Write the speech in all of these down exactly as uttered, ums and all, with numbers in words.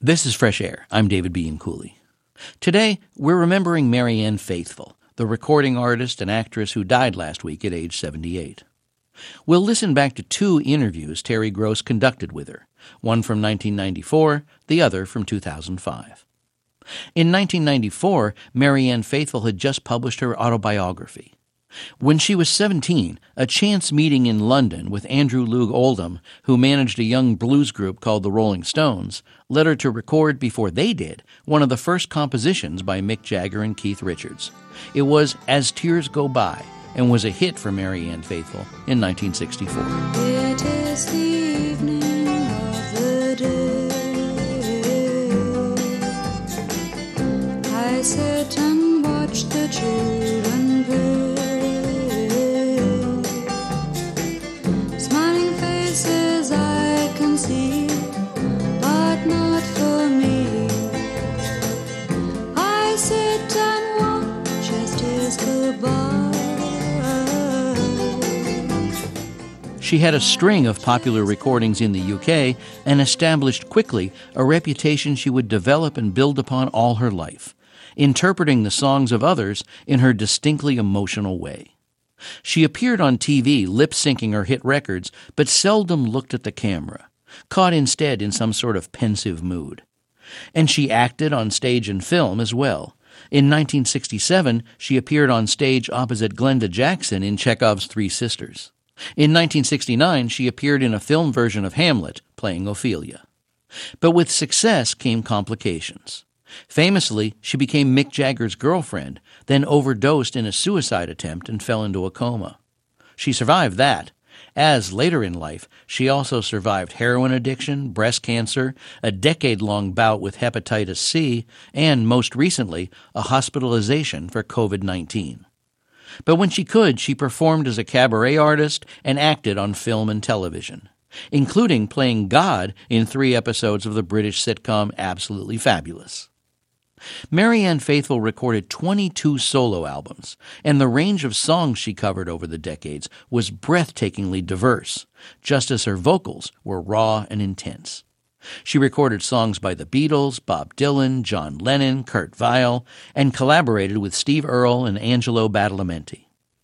This is Fresh Air. I'm David Bianculli. Today, we're remembering Marianne Faithfull, the recording artist and actress who died last week at age seventy-eight. We'll listen back to two interviews Terry Gross conducted with her, one from nineteen ninety-four, the other from two thousand five. In nineteen ninety-four, Marianne Faithfull had just published her autobiography. When she was seventeen, a chance meeting in London with Andrew Loog Oldham, who managed a young blues group called the Rolling Stones, led her to record, before they did, one of the first compositions by Mick Jagger and Keith Richards. It was As Tears Go By, and was a hit for Marianne Faithfull in nineteen sixty-four. It is the evening of the day. I sit and watch the children play. Smiling faces I can see, but not for me. I sit and watch as tears go by. She had a string of popular recordings in the U K and established quickly a reputation she would develop and build upon all her life, interpreting the songs of others in her distinctly emotional way. She appeared on T V lip-syncing her hit records, but seldom looked at the camera, caught instead in some sort of pensive mood. And she acted on stage and film as well. In nineteen sixty-seven, she appeared on stage opposite Glenda Jackson in Chekhov's Three Sisters. In nineteen sixty-nine, she appeared in a film version of Hamlet, playing Ophelia. But with success came complications. Famously, she became Mick Jagger's girlfriend, then overdosed in a suicide attempt and fell into a coma. She survived that, as later in life, she also survived heroin addiction, breast cancer, a decade-long bout with hepatitis C, and, most recently, a hospitalization for covid nineteen. But when she could, she performed as a cabaret artist and acted on film and television, including playing God in three episodes of the British sitcom Absolutely Fabulous. Marianne Faithfull recorded twenty-two solo albums, and the range of songs she covered over the decades was breathtakingly diverse, just as her vocals were raw and intense. She recorded songs by the Beatles, Bob Dylan, John Lennon, Kurt Weill, and collaborated with Steve Earle and Angelo Badalamenti.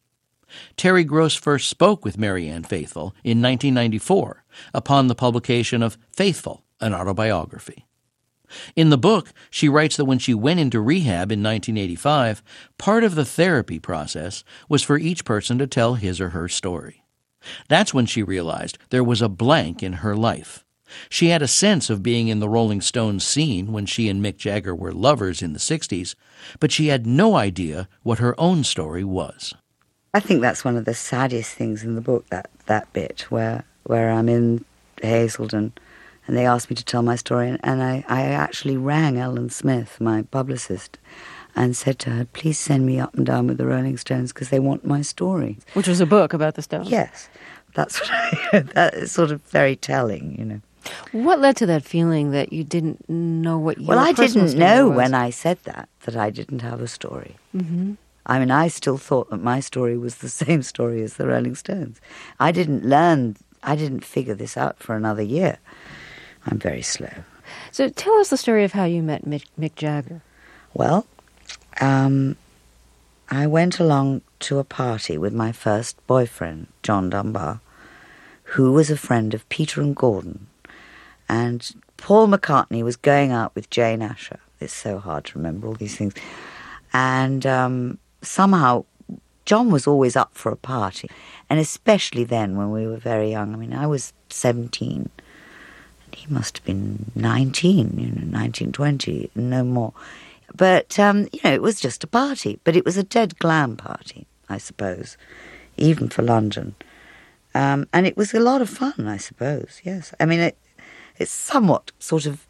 Terry Gross first spoke with Marianne Faithfull in nineteen ninety-four upon the publication of Faithfull, an autobiography. In the book, she writes that when she went into rehab in nineteen eighty-five, part of the therapy process was for each person to tell his or her story. That's when she realized there was a blank in her life. She had a sense of being in the Rolling Stones scene when she and Mick Jagger were lovers in the sixties, but she had no idea what her own story was. I think that's one of the saddest things in the book, that, that bit where where I'm in Hazelden and they asked me to tell my story, and, and I, I actually rang Ellen Smith, my publicist, and said to her, please send me Up and Down with the Rolling Stones because they want my story. Which was a book about the Stones. Yes. That's what I, that is sort of very telling, you know. What led to that feeling that you didn't know what your Well, I personal didn't story know was? when I said that, that I didn't have a story. Mm-hmm. I mean, I still thought that my story was the same story as the Rolling Stones. I didn't learn, I didn't figure this out for another year. I'm very slow. So tell us the story of how you met Mick, Mick Jagger. Well, um, I went along to a party with my first boyfriend, John Dunbar, who was a friend of Peter and Gordon. And Paul McCartney was going out with Jane Asher. It's so hard to remember all these things. And um, somehow John was always up for a party, and especially then when we were very young. I mean, I was seventeen, and he must have been nineteen, you know, nineteen, twenty, no more. But, um, you know, it was just a party, but it was a dead glam party, I suppose, even for London. Um, and it was a lot of fun, I suppose, yes. I mean, it, it's somewhat sort of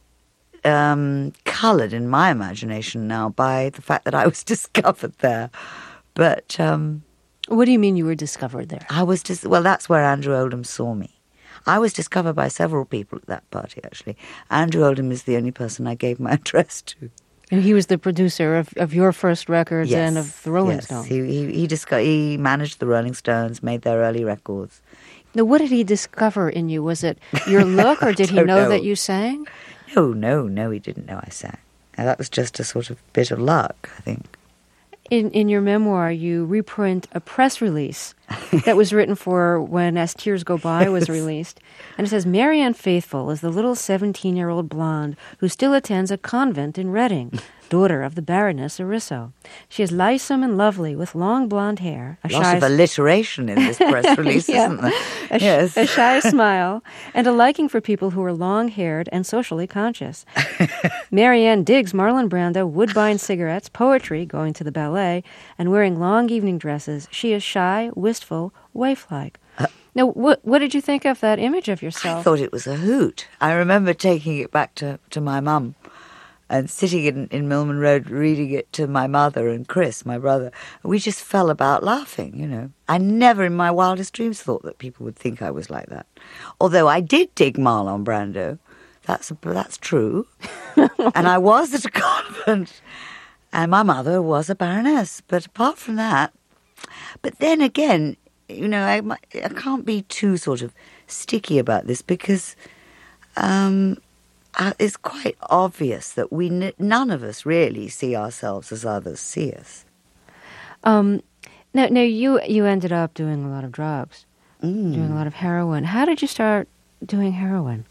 um, coloured in my imagination now by the fact that I was discovered there. But um, what do you mean you were discovered there? I was just, well, that's where Andrew Oldham saw me. I was discovered by several people at that party, actually. Andrew Oldham is the only person I gave my address to. And he was the producer of, of your first records yes, and of the Rolling yes. Stones. He, he, he, disco- he managed the Rolling Stones, made their early records. Now, what did he discover in you? Was it your look, or did he know, know that you sang? No, no, no, he didn't know I sang. Now, that was just a sort of bit of luck, I think. In in your memoir, you reprint a press release that was written for when As Tears Go By was released. And it says, Marianne Faithfull is the little seventeen-year-old blonde who still attends a convent in Reading, daughter of the Baroness Arisso. She is lissome and lovely with long blonde hair. A Lots shy of alliteration in this press release, Yeah. isn't there? A, sh- Yes. a shy smile, and a liking for people who are long-haired and socially conscious. Marianne digs Marlon Brando, Woodbine cigarettes, poetry, going to the ballet, and wearing long evening dresses. She is shy, wistful, waif-like. Uh, now, what what did you think of that image of yourself? I thought it was a hoot. I remember taking it back to, to my mum and sitting in, in Milman Road reading it to my mother and Chris, my brother. We just fell about laughing, you know. I never in my wildest dreams thought that people would think I was like that. Although I did dig Marlon Brando. That's, that's true. And I was at a convent. And my mother was a baroness. But apart from that, but then again, you know, I, I can't be too sort of sticky about this because um, uh, it's quite obvious that we n- none of us really see ourselves as others see us. Um, now, now you you ended up doing a lot of drugs, Mm. doing a lot of heroin. How did you start doing heroin?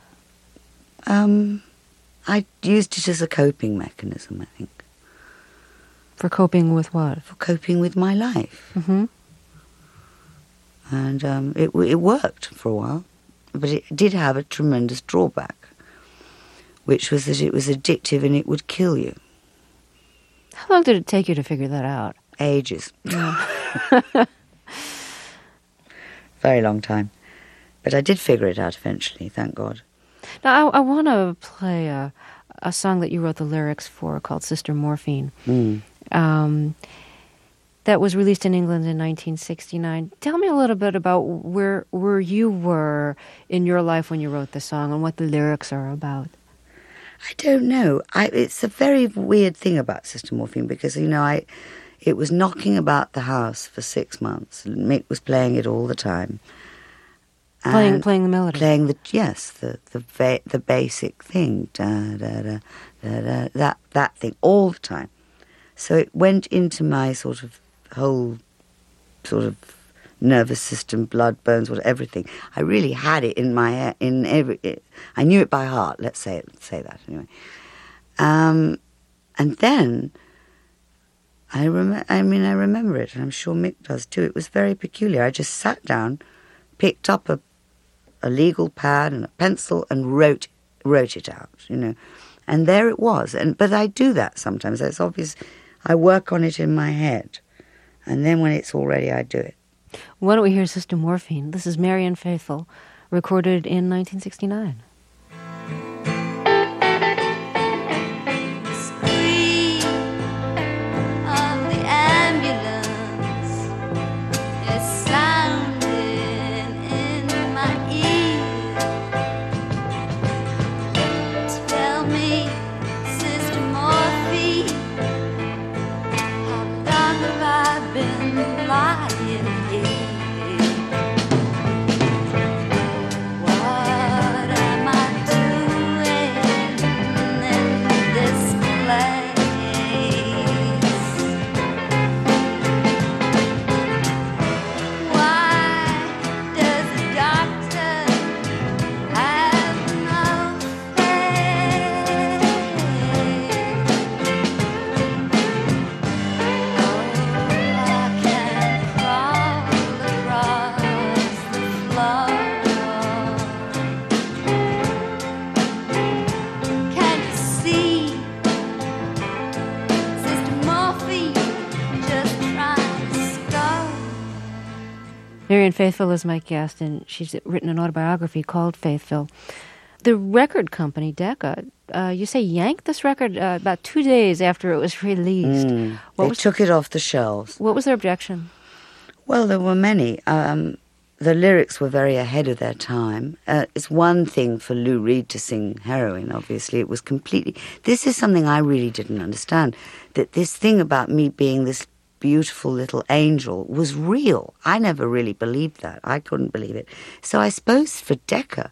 Um, I used it as a coping mechanism, I think, For coping with what? for coping with my life. Mm-hmm. And um, it w- it worked for a while, but it did have a tremendous drawback, which was that it was addictive and it would kill you. How long did it take you to figure that out? Ages. Very long time. But I did figure it out eventually, thank God. Now, I, I want to play a, a song that you wrote the lyrics for called Sister Morphine. Mm. Um, that was released in England in nineteen sixty-nine. Tell me a little bit about where where you were in your life when you wrote the song and what the lyrics are about. I don't know. I, it's a very weird thing about Sister Morphine because, you know, I it was knocking about the house for six months. Mick was playing it all the time. Playing And playing the melody. Playing the, yes, the the va- the basic thing, da, da, da, da, da, that, that thing, all the time. So it went into my sort of whole sort of nervous system, blood, bones, whatever, everything. I really had it in my head, in every. It, I knew it by heart. Let's say it, say that anyway. Um, and then I rem- I mean, I remember it, and I'm sure Mick does too. It was very peculiar. I just sat down, picked up a a legal pad and a pencil, and wrote wrote it out. You know, and there it was. And but I do that sometimes. It's obvious. I work on it in my head, and then when it's all ready, I do it. Why don't we hear Sister Morphine? This is Marianne Faithfull, recorded in nineteen sixty-nine. Scream of the ambulance is sounding in my ear. Tell me, Sister Morphine, how long have I been lying here? What am I doing in this place? Why does the doctor have no faith? Oh, I can crawl across the floor. Can you see Sister Morphine just trying to score? Marianne Faithfull is my guest, and she's written an autobiography called Faithful. The record company, Decca, uh, you say yanked this record uh, about two days after it was released. Mm. What They was took it off the shelves. what was their objection? Well, there were many. Um, the lyrics were very ahead of their time. Uh, it's one thing for Lou Reed to sing Heroin, obviously. It was completely... This is something I really didn't understand, that this thing about me being this beautiful little angel was real. I never really believed that. I couldn't believe it. So I suppose for Decca,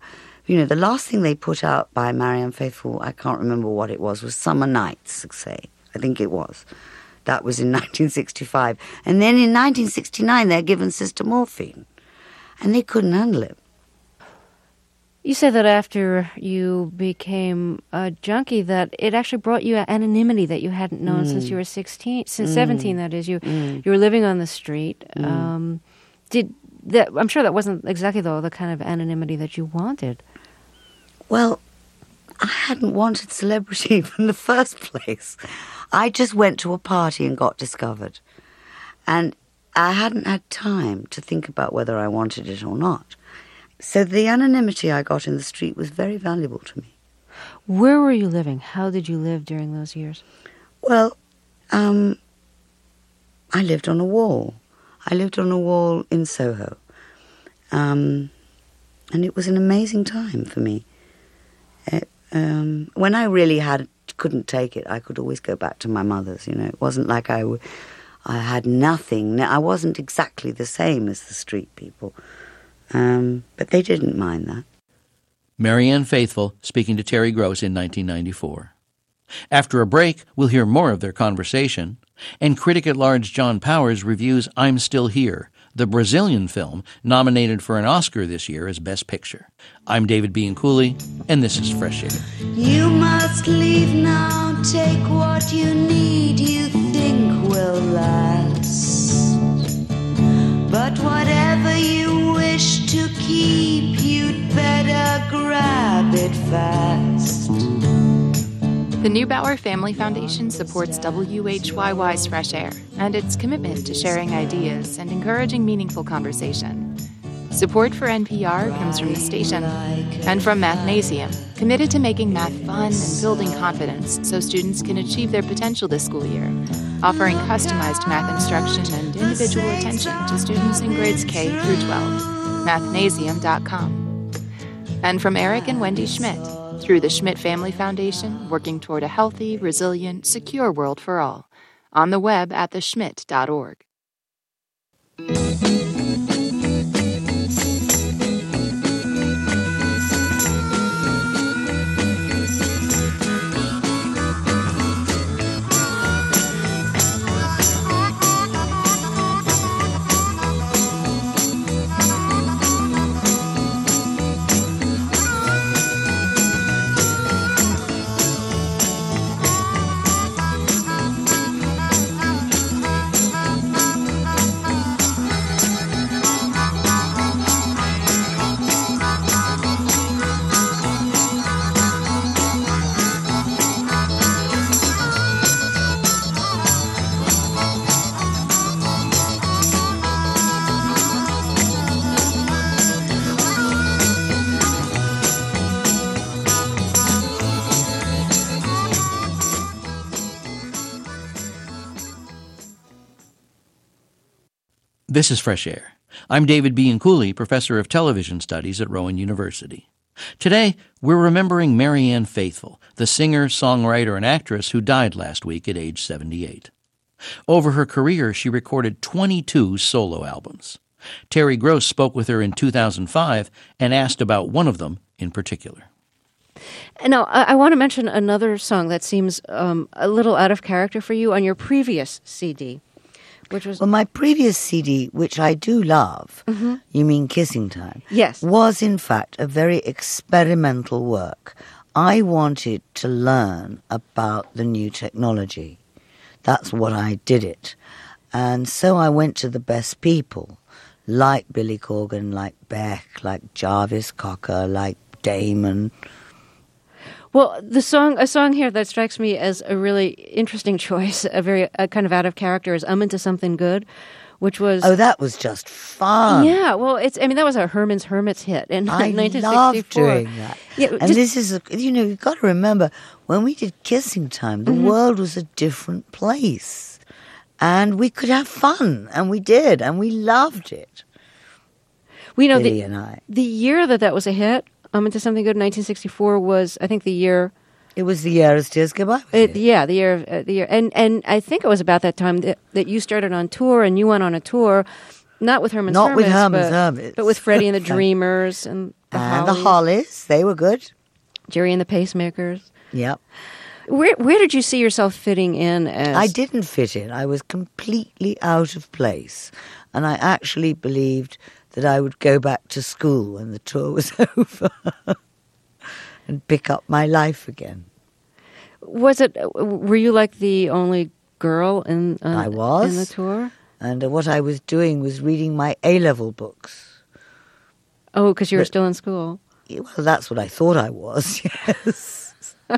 you know, the last thing they put out by Marianne Faithfull, I can't remember what it was, was Summer Nights, say. I think it was. That was in nineteen sixty-five. And then in nineteen sixty-nine, they're given Sister Morphine. And they couldn't handle it. You said that after you became a junkie, that it actually brought you anonymity that you hadn't known mm. since you were sixteen, since mm. seventeen. That is, you mm. you were living on the street. Mm. Um, did that? I'm sure that wasn't exactly though the kind of anonymity that you wanted. Well, I hadn't wanted celebrity in the first place. I just went to a party and got discovered, and I hadn't had time to think about whether I wanted it or not. So the anonymity I got in the street was very valuable to me. Where were you living? How did you live during those years? Well, um, I lived on a wall. I lived on a wall in Soho. Um, and it was an amazing time for me. It, um, when I really had couldn't take it, I could always go back to my mother's, you know. It wasn't like I, w- I had nothing. I wasn't exactly the same as the street people. Um, but they didn't mind that. Marianne Faithfull speaking to Terry Gross in nineteen ninety-four. After a break, we'll hear more of their conversation, and critic-at-large John Powers reviews I'm Still Here, the Brazilian film nominated for an Oscar this year as Best Picture. I'm David Bianculli, and this is Fresh Air. You must leave now, take what you need, you think will last. But whatever you wish to keep, you'd better grab it fast. The Neubauer Family Foundation supports W H Y Y's Fresh Air and its commitment to sharing ideas and encouraging meaningful conversation. Support for N P R comes from the station and from Mathnasium, committed to making math fun and building confidence so students can achieve their potential this school year, offering customized math instruction and individual attention to students in grades K through twelve. mathnasium dot com. And from Eric and Wendy Schmidt, through the Schmidt Family Foundation, working toward a healthy, resilient, secure world for all. On the web at the schmidt dot org. This is Fresh Air. I'm David Bianculli, professor of television studies at Rowan University. Today, we're remembering Marianne Faithfull, the singer, songwriter, and actress who died last week at age seventy-eight. Over her career, she recorded twenty-two solo albums. Terry Gross spoke with her in two thousand five and asked about one of them in particular. Now, I, I want to mention another song that seems um, a little out of character for you on your previous C D. Which was well, my previous C D, which I do love, mm-hmm. You mean Kissing Time? Yes. Was in fact a very experimental work. I wanted to learn about the new technology. That's what I did it. And so I went to the best people, like Billy Corgan, like Beck, like Jarvis Cocker, like Damon. Well, the song, a song here that strikes me as a really interesting choice, a very a kind of out of character, is "I'm Into Something Good," which was oh, that was just fun. Yeah, well, it's I mean that was a Herman's Hermits hit in I nineteen sixty-four. loved doing that. Yeah, and just, this is a, you know you've got to remember when we did Kissing Time, the mm-hmm. world was a different place, and we could have fun, and we did, and we loved it. We know Billy the and I. the year that that was a hit. I'm Into Something Good in nineteen sixty-four was, I think, the year... It was the year As Tears Go By. It, yeah, the year, uh, the year, and and I think it was about that time that, that you started on tour, and you went on a tour, not with Herman's not Hermits, with Herman's but, Hermits, but with Freddie and the Dreamers, and The and Hollies. the Hollies, they were good. Jerry and the Pacemakers. Yep. Where where did you see yourself fitting in as... I didn't fit in. I was completely out of place. And I actually believed that I would go back to school when the tour was over and pick up my life again. Was it, were you like the only girl in, uh, I was. in the tour? And uh, what I was doing was reading my A-level books. Oh, because you were But- still in school. Yeah, well, that's what I thought I was, yes.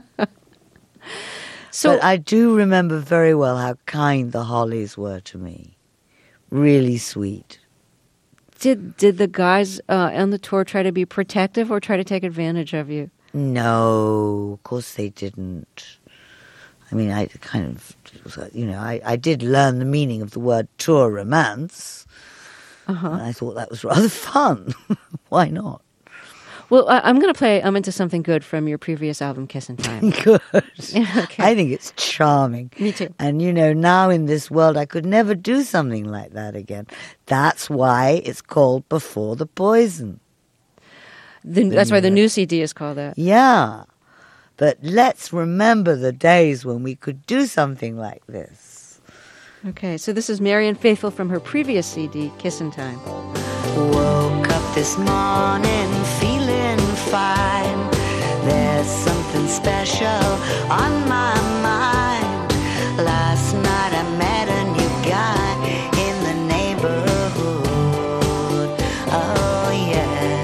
So But I do remember very well how kind the Hollies were to me. Really sweet. did did the guys uh, on the tour try to be protective or try to take advantage of you? No, of course they didn't. I mean, I kind of, you know, I, I did learn the meaning of the word tour romance. Uh-huh. And I thought that was rather fun. Why not? Well, I, I'm going to play I'm Into Something Good from your previous album, Kissin' Time. Good. Okay. I think it's charming. Me too. And, you know, now in this world, I could never do something like that again. That's why it's called Before the Poison. The, that's why the new C D is called that. Yeah. But let's remember the days when we could do something like this. Okay, so this is Marianne Faithfull from her previous C D, Kissin' Time. Woke up this morning feeling fine. There's something special on my mind. Last night I met a new guy in the neighborhood. Oh yeah.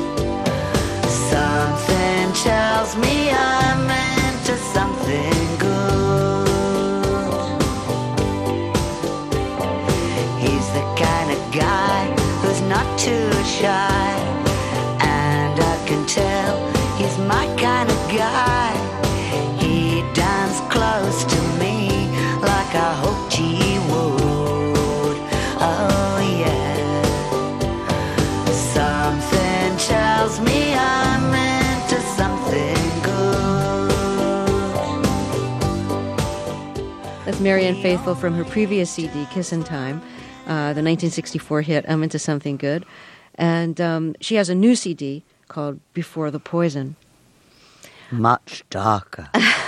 Something tells me I'm into something good. He's the kind of guy who's not too shy, and I can tell he's my kind of guy. He danced close to me like I hoped he would. Oh yeah. Something tells me I'm into something good. That's Marianne Faithfull from her previous C D, Kissin' Time, uh, the nineteen sixty-four hit I'm Into Something Good. And um, she has a new C D called Before the Poison. Much darker.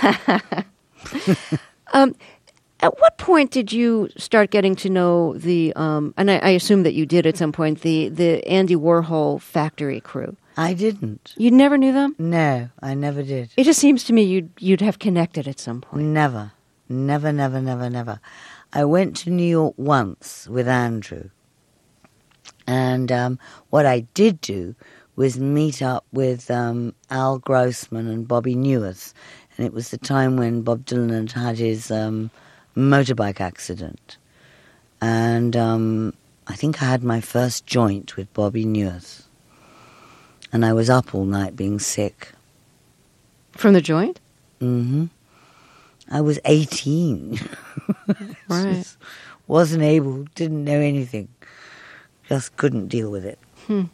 Um, at what point did you start getting to know the, um, and I, I assume that you did at some point, the, the Andy Warhol Factory crew? I didn't. You never knew them? No, I never did. It just seems to me you'd, you'd have connected at some point. Never. Never, never, never, never. I went to New York once with Andrew. And um, what I did do was meet up with um, Al Grossman and Bobby Newirth. And it was the time when Bob Dylan had had his um, motorbike accident. And um, I think I had my first joint with Bobby Newirth. And I was up all night being sick. From the joint? Mm-hmm. I was eighteen. Right. Just wasn't able, didn't know anything. Just couldn't deal with it.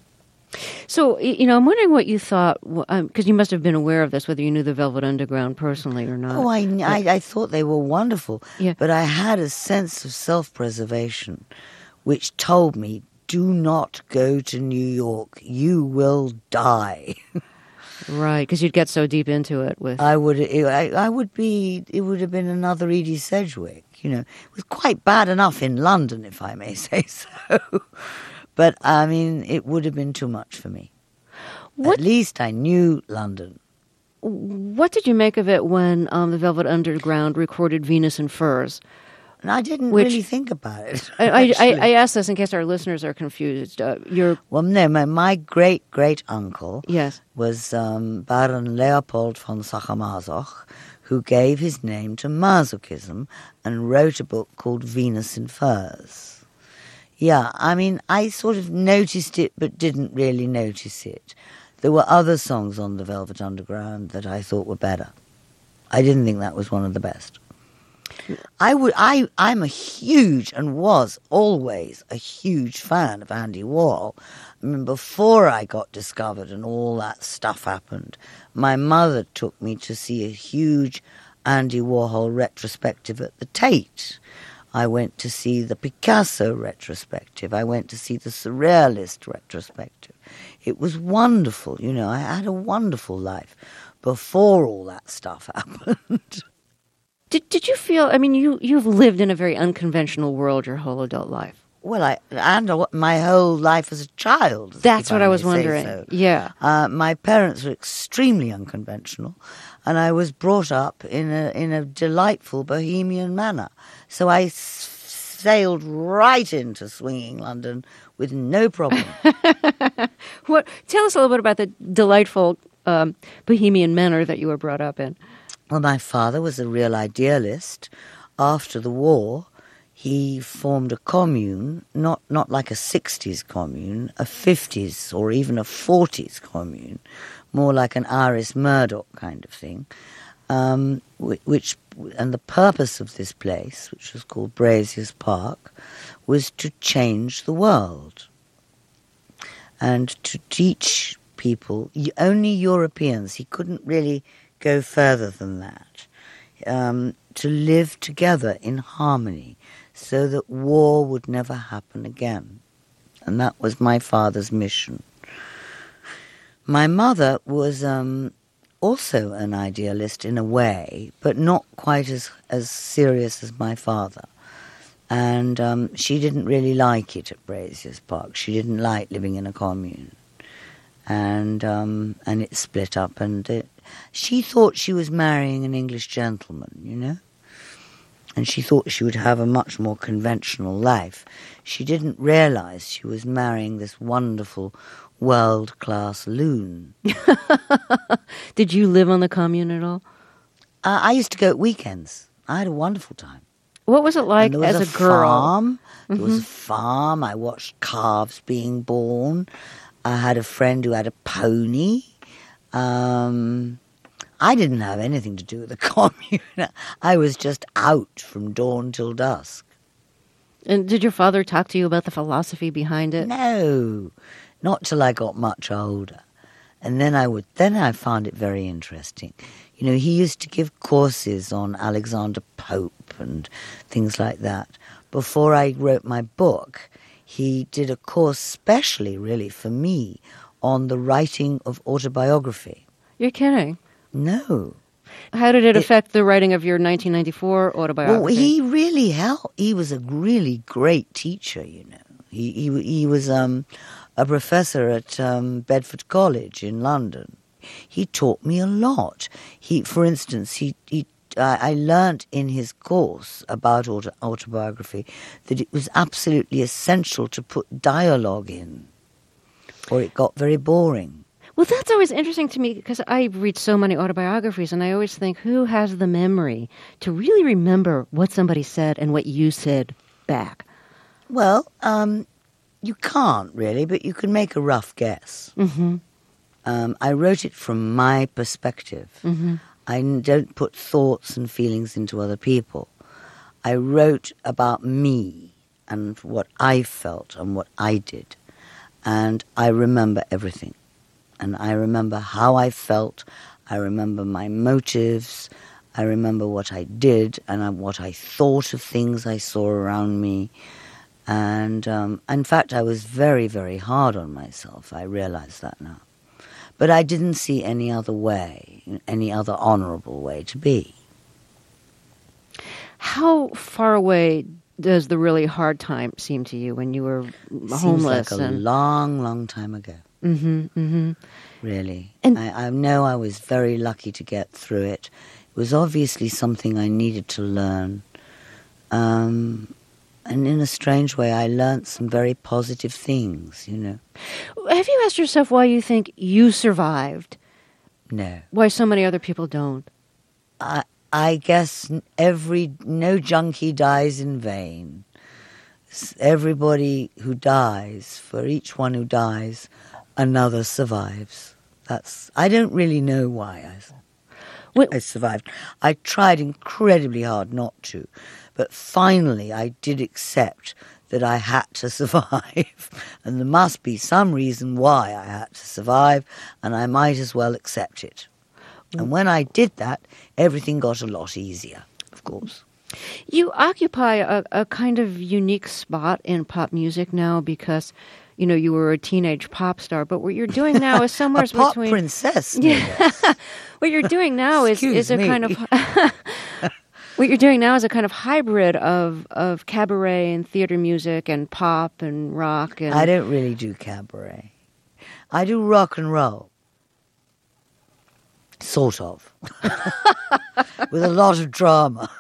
So, y- you know, I'm wondering what you thought, because um, you must have been aware of this, whether you knew the Velvet Underground personally or not. Oh, I, I, I thought they were wonderful. Yeah. But I had a sense of self-preservation which told me, do not go to New York. You will die. Right, because you'd get so deep into it with... I would I, I would be, it would have been another Edie Sedgwick. You know, it was quite bad enough in London, if I may say so. But, I mean, it would have been too much for me. What- At least I knew London. What did you make of it when um, the Velvet Underground recorded Venus in Furs? And I didn't Which- really think about it. I, I, I, actually. I ask this in case our listeners are confused. Uh, you're... Well, no, my, my great-great-uncle Yes. was um, Baron Leopold von Sacher-Masoch, who gave his name to masochism and wrote a book called Venus in Furs. Yeah, I mean, I sort of noticed it but didn't really notice it. There were other songs on the Velvet Underground that I thought were better. I didn't think that was one of the best. I would, I, I'm a huge, and was always a huge fan of Andy Warhol. I mean, before I got discovered and all that stuff happened, my mother took me to see a huge Andy Warhol retrospective at the Tate. I went to see the Picasso retrospective. I went to see the Surrealist retrospective. It was wonderful, you know. I had a wonderful life before all that stuff happened. Did did you feel, I mean, you, you've lived in a very unconventional world your whole adult life. Well, I and my whole life as a child. That's if what I I may was say wondering. so. Yeah. Uh, my parents were extremely unconventional, and I was brought up in a in a delightful bohemian manner. So I s- sailed right into swinging London with no problem. What? Tell us a little bit about the delightful um, bohemian manner that you were brought up in. Well, my father was a real idealist. After the war, he formed a commune, not, not like a sixties commune, a fifties or even a forties commune, more like an Iris Murdoch kind of thing, um, which, and the purpose of this place, which was called Braziers Park, was to change the world and to teach people, only Europeans, he couldn't really go further than that, um, to live together in harmony so that war would never happen again. And that was my father's mission. My mother was um, also an idealist in a way, but not quite as, as serious as my father. And um, she didn't really like it at Braziers Park. She didn't like living in a commune. And um, and it split up, and it, she thought she was marrying an English gentleman, you know? And she thought she would have a much more conventional life. She didn't realize she was marrying this wonderful world-class loon. Did you live on the commune at all? Uh, I used to go at weekends. I had a wonderful time. What was it like And there was as a, a girl? Farm. There mm-hmm. was a farm. I watched calves being born. I had a friend who had a pony. Um, I didn't have anything to do with the commune. I was just out from dawn till dusk. And did your father talk to you about the philosophy behind it? No, not till I got much older. And then I would. Then I found it very interesting. You know, he used to give courses on Alexander Pope and things like that. Before I wrote my book, he did a course specially, really, for me on the writing of autobiography. You're kidding? No. How did it, It- affect the writing of your nineteen ninety-four autobiography? Well, he really helped. He was a really great teacher, you know. He he, he was um, a professor at um, Bedford College in London. He taught me a lot. He, for instance, he, he I I learnt in his course about auto, autobiography that it was absolutely essential to put dialogue in, or it got very boring. Well, that's always interesting to me because I read so many autobiographies and I always think, who has the memory to really remember what somebody said and what you said back? Well, um, you can't really, but you can make a rough guess. Mm-hmm. Um, I wrote it from my perspective. Mm-hmm. I n- don't put thoughts and feelings into other people. I wrote about me and what I felt and what I did. And I remember everything. And I remember how I felt. I remember my motives. I remember what I did and I- what I thought of things I saw around me. And um, in fact, I was very, very hard on myself. I realize that now. But I didn't see any other way, any other honorable way to be. How far away does the really hard time seem to you when you were Seems homeless? like a and long, long time ago. Mm-hmm, mm-hmm. Really. And- I, I know I was very lucky to get through it. It was obviously something I needed to learn. Um, and in a strange way, I learnt some very positive things, you know. Have you asked yourself why you think you survived? No. Why so many other people don't? I, I guess every no junkie dies in vain. S- Everybody who dies, for each one who dies, another survives. That's. I don't really know why I, s- What- I survived. I tried incredibly hard not to, but finally I did accept that I had to survive, and there must be some reason why I had to survive, and I might as well accept it. And when I did that, everything got a lot easier, of course. You occupy a, a kind of unique spot in pop music now because, you know, you were a teenage pop star, but what you're doing now is somewhere a pop between princess. no Yeah. less. What you're doing now is, Excuse is a me. kind of what you're doing now is a kind of hybrid of of cabaret and theater music and pop and rock and I don't really do cabaret. I do rock and roll. Sort of. With a lot of drama.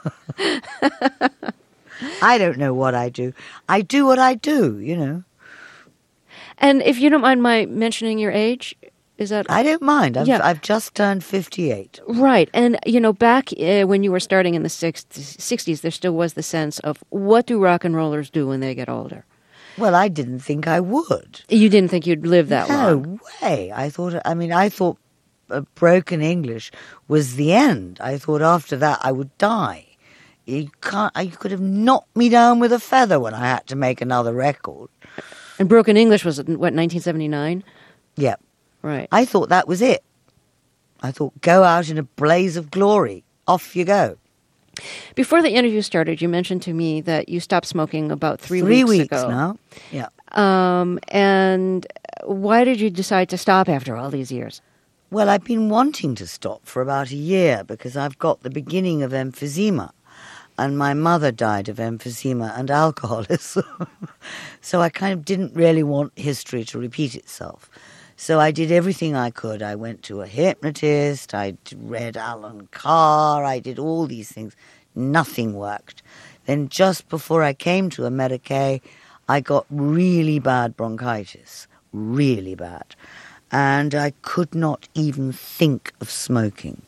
I don't know what I do. I do what I do, you know. And if you don't mind my mentioning your age, is that I don't mind. I've, Yeah. I've just turned fifty-eight. right? And you know, back uh, when you were starting in the sixties, there still was the sense of what do rock and rollers do when they get older? Well, I didn't think I would. You didn't think you'd live that no long. way. I thought, I mean, I thought uh, broken English was the end. I thought after that I would die. You can't, you could have knocked me down with a feather when I had to make another record. And Broken English was what, nineteen seventy-nine? Yeah. Right. I thought that was it. I thought, go out in a blaze of glory. Off you go. Before the interview started, you mentioned to me that you stopped smoking about three, Three weeks, weeks ago. now. Yeah. Um, and why did you decide to stop after all these years? Well, I've been wanting to stop for about a year because I've got the beginning of emphysema. And my mother died of emphysema and alcoholism. So I kind of didn't really want history to repeat itself. So I did everything I could. I went to a hypnotist, I read Alan Carr, I did all these things. Nothing worked. Then just before I came to a Medicaid, I got really bad bronchitis, really bad. And I could not even think of smoking.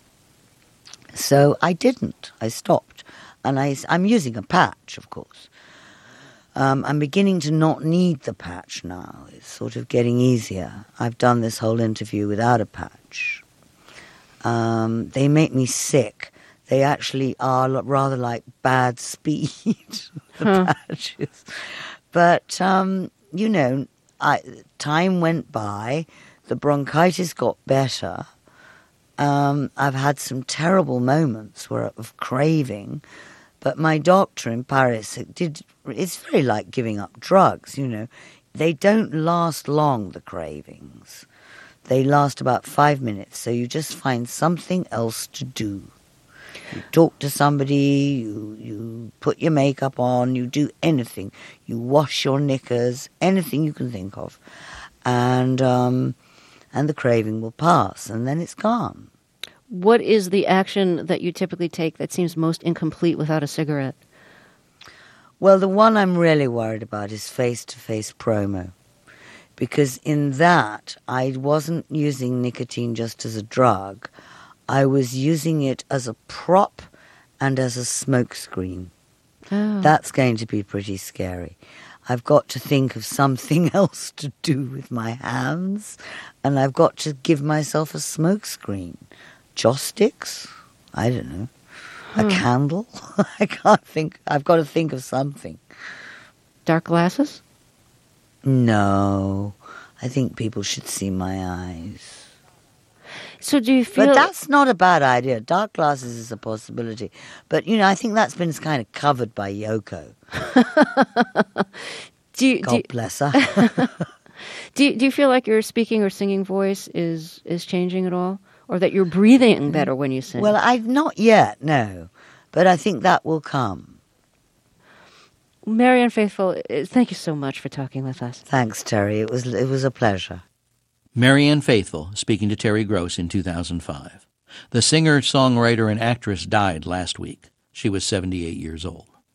So I didn't. I stopped. And I, I'm using a patch, of course. Um, I'm beginning to not need the patch now. It's sort of getting easier. I've done this whole interview without a patch. Um, they make me sick. They actually are lo- rather like bad speed, the Huh. patches. But, um, you know, I, time went by. The bronchitis got better. Um, I've had some terrible moments where of craving. But my doctor in Paris did, it's very like giving up drugs, you know. They don't last long, the cravings. They last about five minutes, so you just find something else to do. You talk to somebody, you, you put your makeup on, you do anything. You wash your knickers, anything you can think of. And, um, and the craving will pass, and then it's gone. What is the action that you typically take that seems most incomplete without a cigarette? Well, the one I'm really worried about is face-to-face promo. Because in that, I wasn't using nicotine just as a drug. I was using it as a prop and as a smokescreen. Oh. That's going to be pretty scary. I've got to think of something else to do with my hands, and I've got to give myself a smokescreen. Joss sticks? I don't know. A candle? I can't think. I've got to think of something. Dark glasses? No. I think people should see my eyes. So do you feel... But that's not a bad idea. Dark glasses is a possibility. But, you know, I think that's been kind of covered by Yoko. do, you, do, God you, bless her. do, you, do you feel like your speaking or singing voice is, is changing at all? Or that you're breathing better when you sing? Well, I've not yet, no. But I think that will come. Marianne Faithfull, uh, thank you so much for talking with us. Thanks, Terry. It was it was a pleasure. Marianne Faithfull speaking to Terry Gross in two thousand five. The singer, songwriter, and actress died last week. She was seventy-eight years old.